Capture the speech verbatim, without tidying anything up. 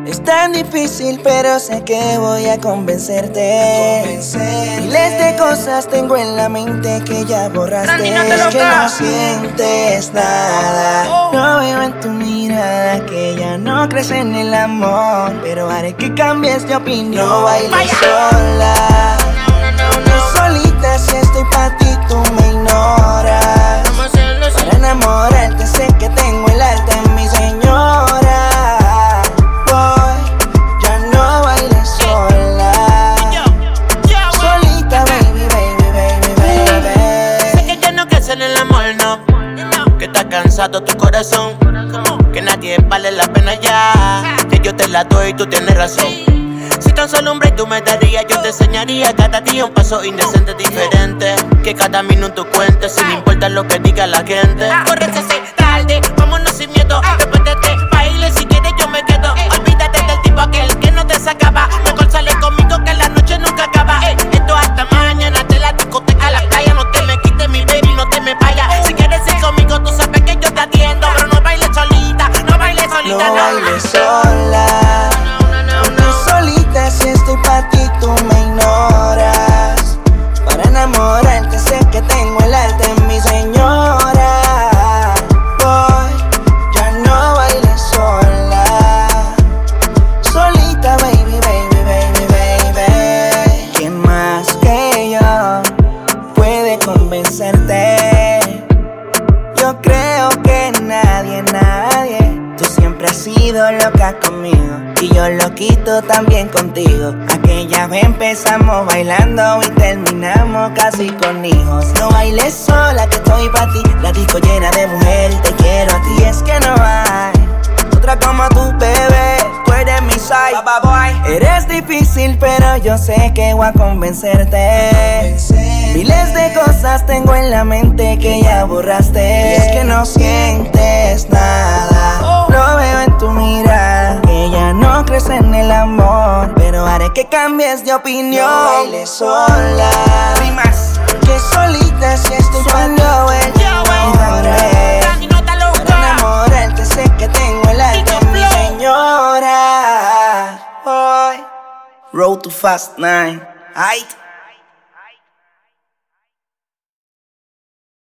Es tan difícil, pero sé que voy a convencerte. Convencer. Miles de cosas tengo en la mente que ya borraste. No es que no sientes nada. Oh. No veo en tu mirada que ya no crees en el amor. Pero haré que cambies de opinión. No bailes Vaya. sola. No, no, no, No solita, si estoy pa' ti, tú me ignoras. Vamos a hacerlo así. Para enamorarte sé que tengo el arte en mi señora. Boy, ya no bailes sola. Yo, yo, Solita, baby, baby, baby, baby. sé que ya no crees en el amor, no. Que está cansado tu corazón. Que nadie vale la pena ya. Que yo te la doy y tú tienes razón. Si tan solo un break tú me darías, yo te enseñaría cada día un paso indecente diferente. Que cada minuto cuente, sin importar lo que diga la gente. Correte así, tarde, vámonos sin miedo. Después de este baile, si quieres yo me quedo. Olvídate del tipo aquel que no te sacaba. Mejor sale conmigo que la noche nunca acaba. Eh, esto hasta mañana, de la discoteca a la playa. No te me quites mi baby, no te me vayas. Si quieres ir conmigo, tú sabes que yo te atiendo. Pero no bailes solita, no bailes solita, No no. bailes sola. Solita, si estoy pa' ti, tú me ignoras. Para enamorarte sé que tengo el arte en mi señora. Boy, ya no bailes sola. Solita, baby, baby, baby, baby. ¿Quién más que yo puede convencerte? Yo creo que nadie, nadie. Tú siempre has sido loca conmigo y yo loquito también contigo. Aquella vez empezamos bailando y terminamos casi con hijos. No bailes sola que estoy pa' ti. La disco llena de mujeres y te quiero a ti. Es que no hay otra como tú, bebé. Tú eres mi side, bye, boy. Eres difícil, pero yo sé que voy a convencerte. Miles de cosas tengo en la mente que ya borraste. Y es que no sientes nada. Lo veo en tu mirada que ya no crees en el amor. Pero haré que cambies de opinión. No bailes sola. Rimas. Que solita si estoy cuando el para enamorarte sé que tengo el arte en mi señora. Boy. Road to Fast Nine. Aight.